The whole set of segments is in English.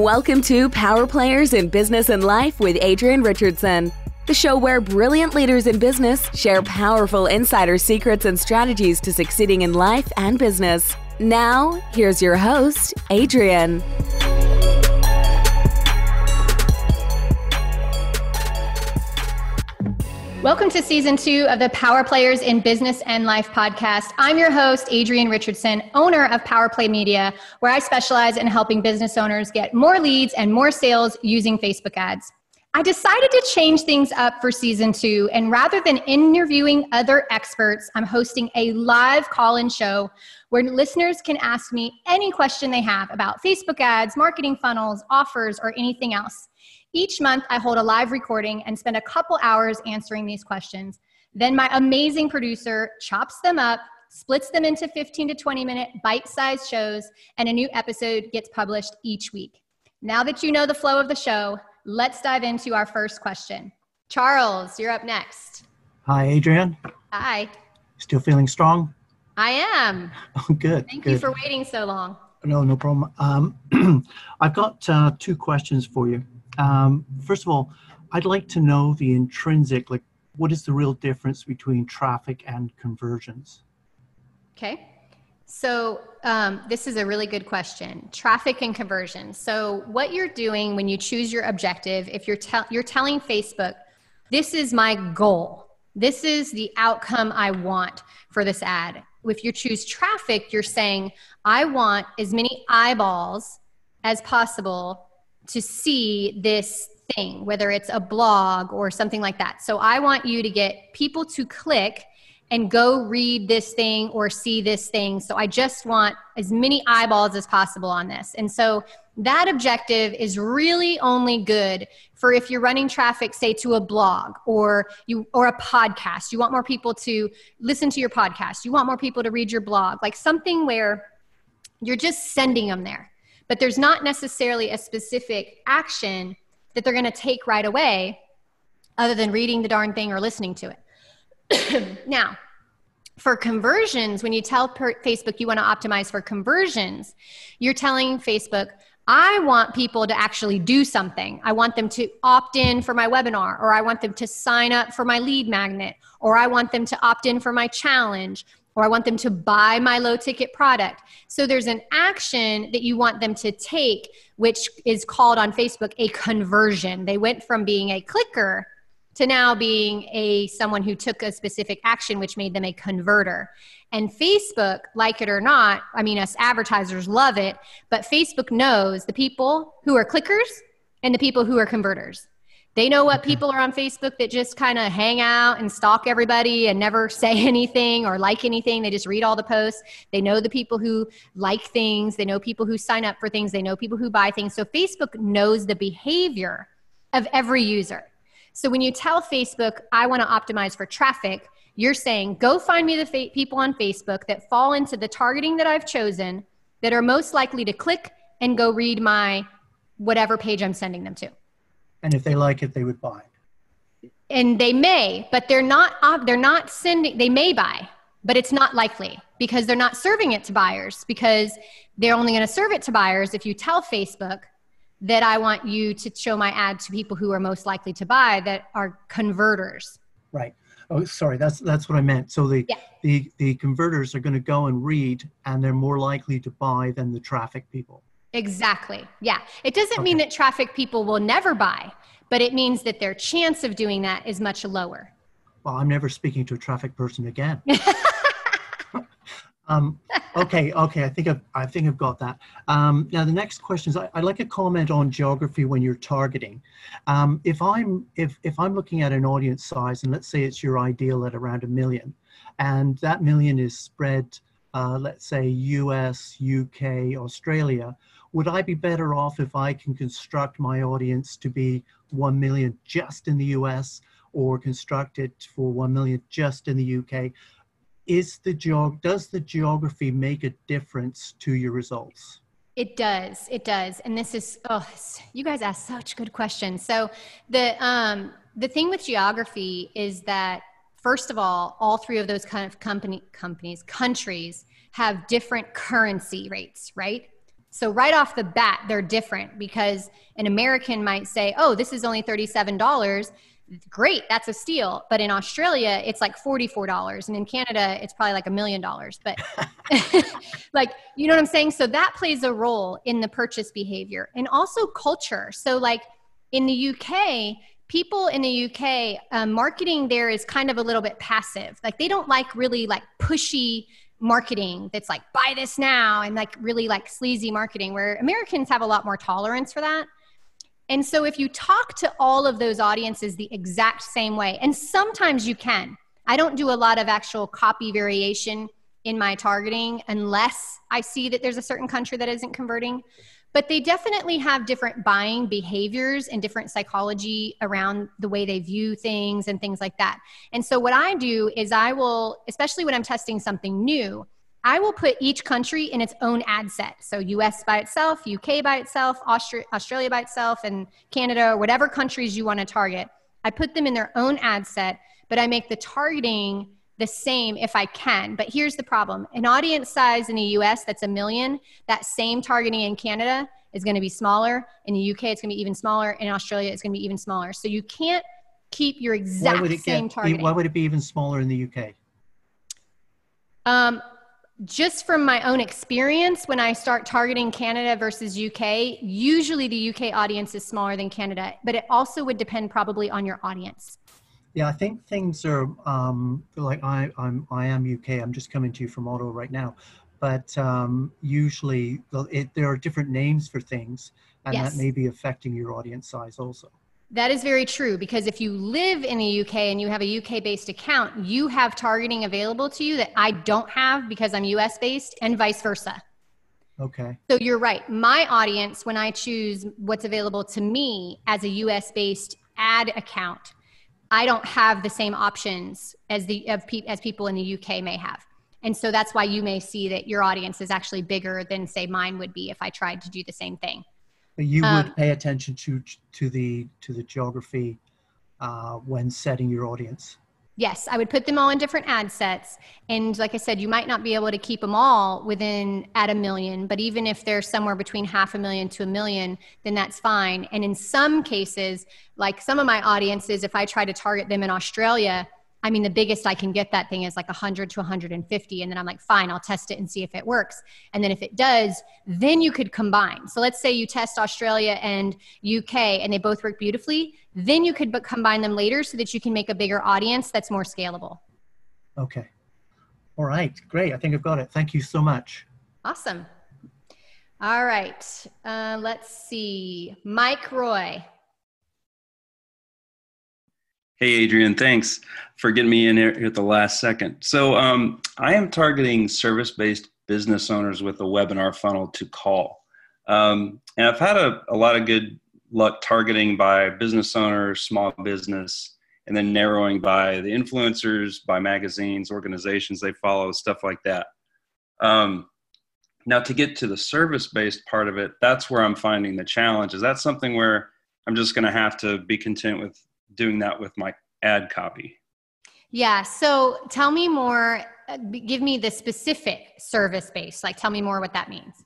Welcome to Power Players in Business and Life with Adrienne Richardson, the show where brilliant leaders in business share powerful insider secrets and strategies to succeeding in life and business. Now, here's your host, Adrienne. Welcome to Season 2 of the Power Players in Business and Life podcast. I'm your host, Adrienne Richardson, owner of Power Play Media, where I specialize in helping business owners get more leads and more sales using Facebook ads. I decided to change things up for Season 2, and rather than interviewing other experts, I'm hosting a live call-in show where listeners can ask me any question they have about Facebook ads, marketing funnels, offers, or anything else. Each month, I hold a live recording and spend a couple hours answering these questions. Then my amazing producer chops them up, splits them into 15 to 20-minute bite-sized shows, and a new episode gets published each week. Now that you know the flow of the show, let's dive into our first question. Charles, you're up next. Hi, Adrienne. Hi. Still feeling strong? I am. Oh, good. Thank you for waiting so long. No problem. I've got two questions for you. First of all, I'd like to know the intrinsic, what is the real difference between traffic and conversions? Okay. So this is a really good question. Traffic and conversions. So what you're doing when you choose your objective, if you're telling Facebook, this is my goal. This is the outcome I want for this ad. If you choose traffic, you're saying, I want as many eyeballs as possible to see this thing, whether it's a blog or something like that. So I want you to get people to click and go read this thing or see this thing. So I just want as many eyeballs as possible on this. And so that objective is really only good for if you're running traffic, say to a blog or a podcast. You want more people to listen to your podcast. You want more people to read your blog, like something where you're just sending them there. But there's not necessarily a specific action that they're going to take right away other than reading the darn thing or listening to it. Now, for conversions, when you tell Facebook you want to optimize for conversions, you're telling Facebook, I want people to actually do something. I want them to opt in for my webinar, or I want them to sign up for my lead magnet, or I want them to opt in for my challenge, or I want them to buy my low ticket product. So there's an action that you want them to take, which is called on Facebook a conversion. They went from being a clicker to now being someone who took a specific action, which made them a converter. And Facebook, like it or not, I mean, us advertisers love it, but Facebook knows the people who are clickers and the people who are converters. They know what people are on Facebook that just kind of hang out and stalk everybody and never say anything or like anything. They just read all the posts. They know the people who like things. They know people who sign up for things. They know people who buy things. So Facebook knows the behavior of every user. So when you tell Facebook, I want to optimize for traffic, you're saying, go find me the people on Facebook that fall into the targeting that I've chosen that are most likely to click and go read my whatever page I'm sending them to. And if they like it, they would buy. And they may, but they're not sending, they may buy, but it's not likely because they're not serving it to buyers, because they're only going to serve it to buyers if you tell Facebook that I want you to show my ad to people who are most likely to buy that are converters. Right. Oh, sorry. That's what I meant. So the converters are going to go and read, and they're more likely to buy than the traffic people. Exactly. Yeah. It doesn't mean that traffic people will never buy, but it means that their chance of doing that is much lower. Well, I'm never speaking to a traffic person again. Okay. I think I've got that. Now the next question is, I'd like a comment on geography when you're targeting. If I'm looking at an audience size, and let's say it's your ideal at around 1 million, and that million is spread, let's say US, UK, Australia, would I be better off if I can construct my audience to be 1 million just in the US, or construct it for 1 million just in the UK? Does the geography make a difference to your results? It does. And this is, you guys ask such good questions. So the thing with geography is that, first of all three of those kind of countries have different currency rates, right? So right off the bat, they're different because an American might say, oh, this is only $37. Great, that's a steal. But in Australia, it's like $44. And in Canada, it's probably like $1 million. But like, you know what I'm saying? So that plays a role in the purchase behavior and also culture. So like in the UK, people in the UK, marketing there is kind of a little bit passive. Like they don't like really like pushy marketing that's like, buy this now, and like really like sleazy marketing, where Americans have a lot more tolerance for that. And so if you talk to all of those audiences the exact same way, and sometimes you can, I don't do a lot of actual copy variation in my targeting unless I see that there's a certain country that isn't converting. But they definitely have different buying behaviors and different psychology around the way they view things and things like that. And so what I do is I will, especially when I'm testing something new, I will put each country in its own ad set. So US by itself, UK by itself, Australia by itself, and Canada, or whatever countries you want to target. I put them in their own ad set, but I make the targeting the same if I can. But here's the problem. An audience size in the US that's 1 million, that same targeting in Canada is going to be smaller. In the UK, it's going to be even smaller. In Australia, it's going to be even smaller. So you can't keep your exact same targeting. Why would it be even smaller in the UK? Just from my own experience, when I start targeting Canada versus UK, usually the UK audience is smaller than Canada, but it also would depend probably on your audience. Yeah, I think things are like I am UK. I'm just coming to you from Ottawa right now, but usually there are different names for things, and Yes. that may be affecting your audience size also. That is very true, because if you live in the UK and you have a UK-based account, you have targeting available to you that I don't have because I'm US-based, and vice versa. Okay. So you're right. My audience, when I choose what's available to me as a US-based ad account, I don't have the same options as people in the UK may have. And so that's why you may see that your audience is actually bigger than, say, mine would be if I tried to do the same thing. But you would pay attention to the geography when setting your audience. Yes, I would put them all in different ad sets. And like I said, you might not be able to keep them all within at 1 million, but even if they're somewhere between 500,000 to 1 million, then that's fine. And in some cases, like some of my audiences, if I try to target them in Australia, I mean, the biggest I can get that thing is like 100 to 150. And then I'm like, fine, I'll test it and see if it works. And then if it does, then you could combine. So let's say you test Australia and UK and they both work beautifully. Then you could combine them later so that you can make a bigger audience that's more scalable. Okay. All right. Great. I think I've got it. Thank you so much. Awesome. All right. Let's see. Mike Roy. Hey, Adrian, thanks for getting me in here at the last second. So I am targeting service-based business owners with a webinar funnel to call. And I've had a lot of good luck targeting by business owners, small business, and then narrowing by the influencers, by magazines, organizations they follow, stuff like that. Now, to get to the service-based part of it, that's where I'm finding the challenge. Is that something where I'm just going to have to be content with doing that with my ad copy? Yeah. So tell me more, give me the specific service-based, like tell me more what that means.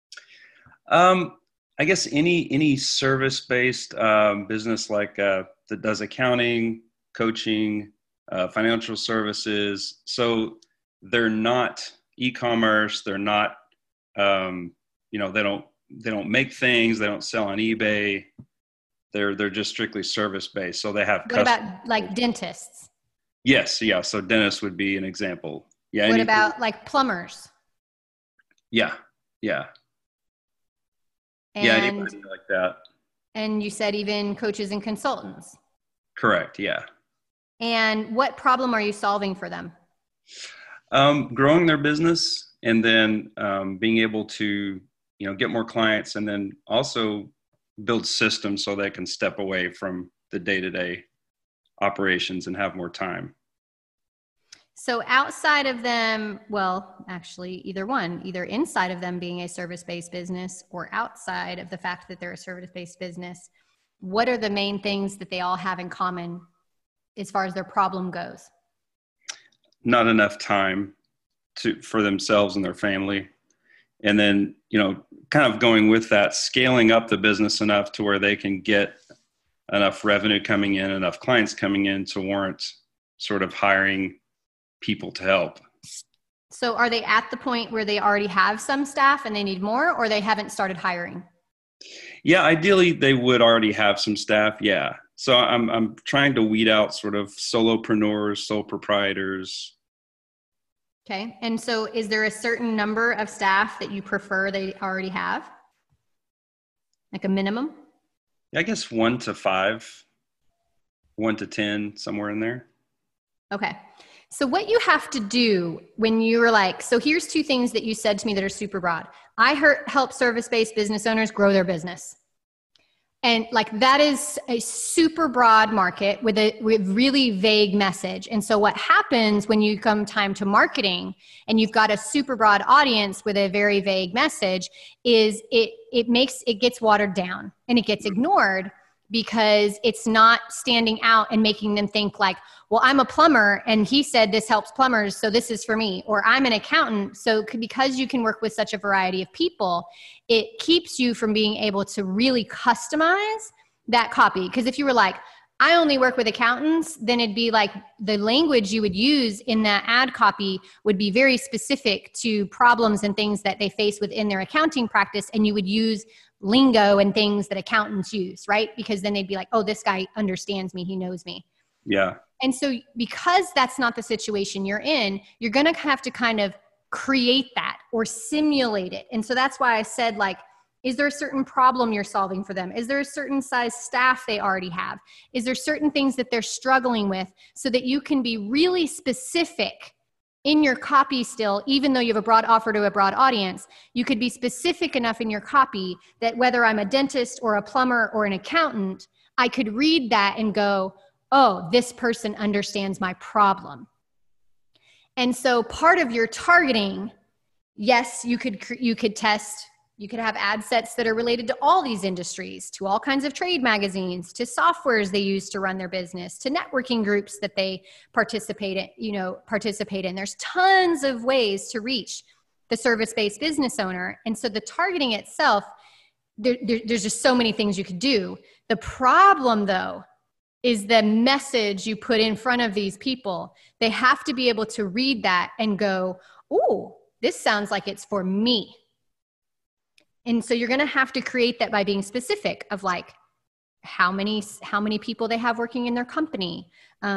I guess any service-based business like that does accounting, coaching, financial services. So they're not e-commerce. They're not, they don't make things. They don't sell on eBay. They're just strictly service-based. So they have. What about like dentists? Yes. Yeah. So dentists would be an example. Yeah. What about like plumbers? Yeah. Yeah. And, yeah. Anybody like that. And you said even coaches and consultants. Correct. Yeah. And what problem are you solving for them? Growing their business, and then being able to, get more clients, and then also build systems so they can step away from the day-to-day operations and have more time. So outside of them, well, actually either one, either inside of them being a service-based business or outside of the fact that they're a service-based business, what are the main things that they all have in common as far as their problem goes? Not enough time for themselves and their family. And then, kind of going with that, scaling up the business enough to where they can get enough revenue coming in, enough clients coming in to warrant sort of hiring people to help. So are they at the point where they already have some staff and they need more, or they haven't started hiring? Yeah, ideally they would already have some staff. Yeah. So I'm trying to weed out sort of solopreneurs, sole proprietors. Okay. And so is there a certain number of staff that you prefer they already have? Like a minimum? I guess 1 to 5, 1 to 10, somewhere in there. Okay. So what you have to do when you were like, so here's 2 things that you said to me that are super broad. I help service-based business owners grow their business. And like that is a super broad market with really vague message. And so what happens when you come time to marketing and you've got a super broad audience with a very vague message is it gets watered down and it gets ignored because it's not standing out and making them think like, well, I'm a plumber and he said this helps plumbers, so this is for me. Or I'm an accountant, so because you can work with such a variety of people, it keeps you from being able to really customize that copy. Because if you were like, I only work with accountants, then it'd be like the language you would use in that ad copy would be very specific to problems and things that they face within their accounting practice. And you would use lingo and things that accountants use, right? Because then they'd be like, oh, this guy understands me. He knows me. Yeah. And so because that's not the situation you're in, you're going to have to kind of create that or simulate it. And so that's why I said, like, is there a certain problem you're solving for them? Is there a certain size staff they already have? Is there certain things that they're struggling with so that you can be really specific in your copy still, even though you have a broad offer to a broad audience, you could be specific enough in your copy that whether I'm a dentist or a plumber or an accountant, I could read that and go, oh, this person understands my problem. And so part of your targeting, yes, you could test, you could have ad sets that are related to all these industries, to all kinds of trade magazines, to softwares they use to run their business, to networking groups that they participate in. There's tons of ways to reach the service-based business owner. And so the targeting itself, there's just so many things you could do. The problem though, is the message you put in front of these people. They have to be able to read that and go, ooh, this sounds like it's for me. And so you're going to have to create that by being specific of like how many people they have working in their company,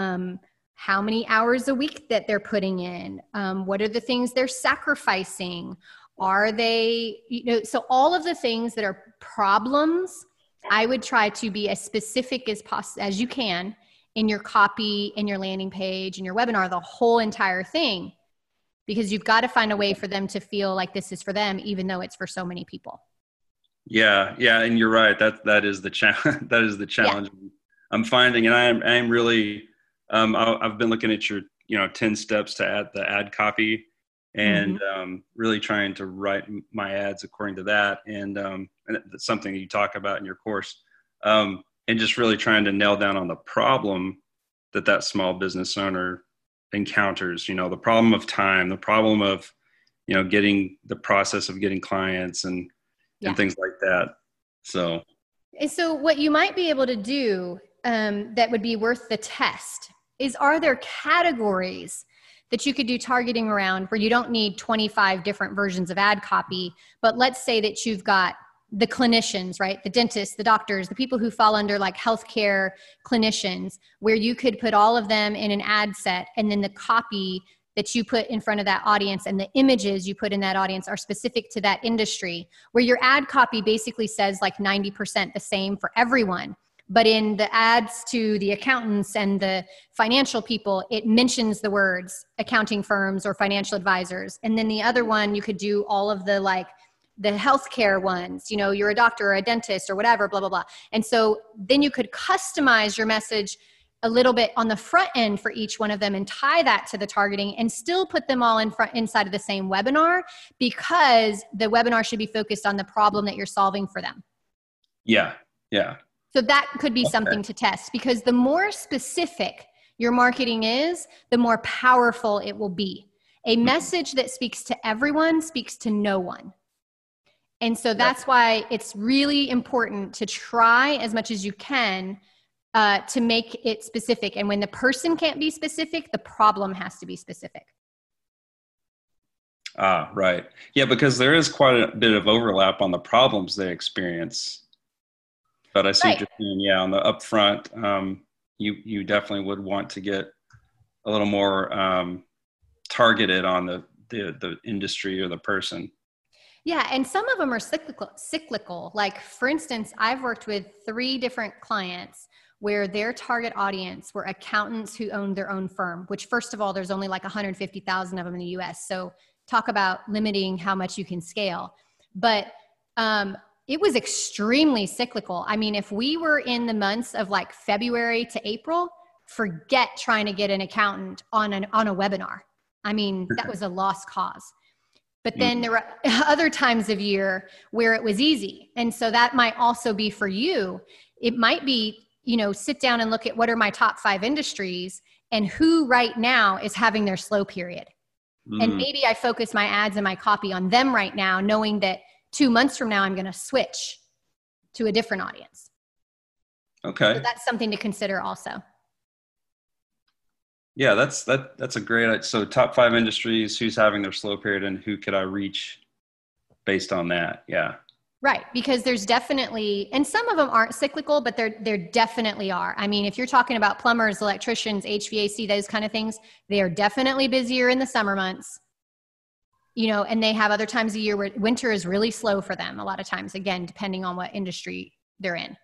how many hours a week that they're putting in, what are the things they're sacrificing, are they, so all of the things that are problems, I would try to be as specific as you can in your copy, in your landing page, in your webinar, the whole entire thing, because you've got to find a way for them to feel like this is for them, even though it's for so many people. Yeah. And you're right. That is the challenge. That is the challenge I'm finding. And I am really, I've been looking at your, 10 steps to add the ad copy and really trying to write my ads according to that. And that's something you talk about in your course. And just really trying to nail down on the problem that small business owner encounters, the problem of time, the problem of, getting the process of getting clients and things like that. So what you might be able to do that would be worth the test is, are there categories that you could do targeting around where you don't need 25 different versions of ad copy, but let's say that you've got the clinicians, right? The dentists, the doctors, the people who fall under like healthcare clinicians, where you could put all of them in an ad set, and then the copy that you put in front of that audience and the images you put in that audience are specific to that industry, where your ad copy basically says like 90% the same for everyone. But in the ads to the accountants and the financial people, it mentions the words accounting firms or financial advisors. And then the other one, you could do all of the like the healthcare ones, you're a doctor or a dentist or whatever, blah, blah, blah. And so then you could customize your message a little bit on the front end for each one of them and tie that to the targeting and still put them all inside of the same webinar, because the webinar should be focused on the problem that you're solving for them. Yeah. So that could be something to test, because the more specific your marketing is, the more powerful it will be. A message that speaks to everyone speaks to no one. And so that's why it's really important to try as much as you can to make it specific. And when the person can't be specific, the problem has to be specific. Ah, right. Yeah, because there is quite a bit of overlap on the problems they experience. But I see what you're saying. Yeah, on the upfront, you definitely would want to get a little more targeted on the industry or the person. Yeah, and some of them are cyclical. Like, for instance, I've worked with 3 different clients where their target audience were accountants who owned their own firm, which, first of all, there's only like 150,000 of them in the US. So talk about limiting how much you can scale. But it was extremely cyclical. I mean, if we were in the months of like February to April, forget trying to get an accountant on a webinar. I mean, that was a lost cause. But then there were other times of year where it was easy. And so that might also be for you. It might be, sit down and look at what are my top 5 industries and who right now is having their slow period. And maybe I focus my ads and my copy on them right now, knowing that 2 months from now, I'm going to switch to a different audience. Okay. So that's something to consider also. Yeah, that's a great, so top 5 industries, who's having their slow period and who could I reach based on that? Yeah. Right. Because there's definitely, and some of them aren't cyclical, but there definitely are. I mean, if you're talking about plumbers, electricians, HVAC, those kind of things, they are definitely busier in the summer months, and they have other times of year where winter is really slow for them a lot of times, again, depending on what industry they're in.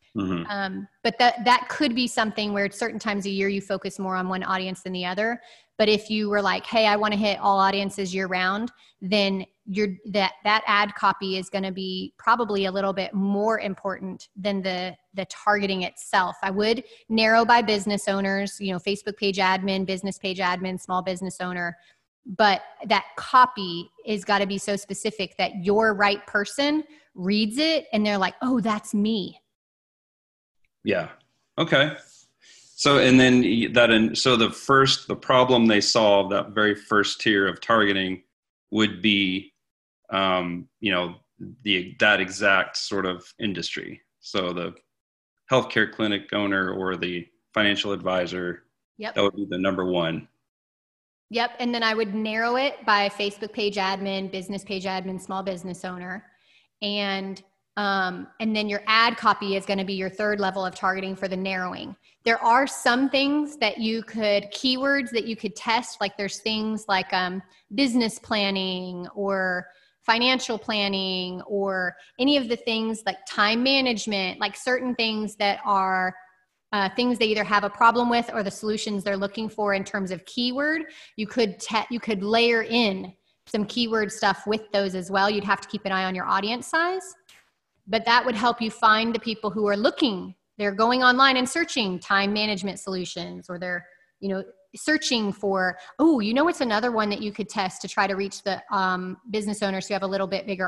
But that could be something where at certain times of year you focus more on one audience than the other. But if you were like, hey, I want to hit all audiences year round, then that ad copy is going to be probably a little bit more important than the targeting itself. I would narrow by business owners, Facebook page admin, business page admin, small business owner. But that copy is got to be so specific that your right person reads it and they're like, oh, that's me. Yeah. Okay. So, and then the problem they solve, that very first tier of targeting would be, that exact sort of industry. So the healthcare clinic owner or the financial advisor, that would be the number 1. Yep. And then I would narrow it by Facebook page admin, business page admin, small business owner. And then your ad copy is going to be your 3rd level of targeting for the narrowing. There are some things that keywords that you could test. Like there's things like business planning or financial planning or any of the things like time management, like certain things that are things they either have a problem with or the solutions they're looking for in terms of keyword. You could layer in some keyword stuff with those as well. You'd have to keep an eye on your audience size. But that would help you find the people who are looking. They're going online and searching time management solutions, or they're, searching for, it's another one that you could test to try to reach the business owners who have a little bit bigger,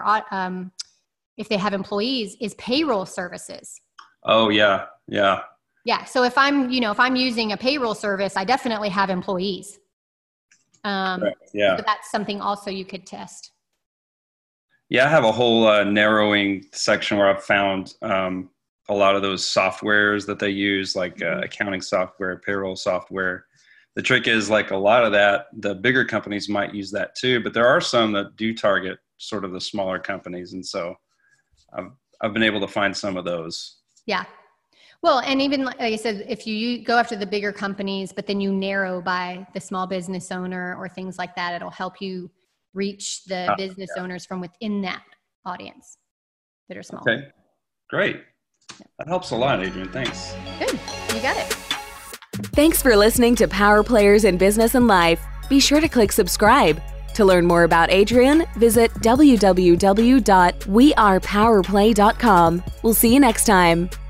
if they have employees, is payroll services. Oh, yeah. Yeah. Yeah. So if I'm using a payroll service, I definitely have employees. Right. Yeah. But that's something also you could test. Yeah, I have a whole narrowing section where I've found a lot of those softwares that they use, like accounting software, payroll software. The trick is, like, a lot of that, the bigger companies might use that too, but there are some that do target sort of the smaller companies. And so I've been able to find some of those. Yeah. Well, and even like I said, if you go after the bigger companies, but then you narrow by the small business owner or things like that, it'll help you reach the business owners from within that audience that are small. Okay, great. That helps a lot, Adrienne. Thanks. Good. You got it. Thanks for listening to Power Players in Business and Life. Be sure to click subscribe. To learn more about Adrienne, visit www.wearepowerplay.com. We'll see you next time.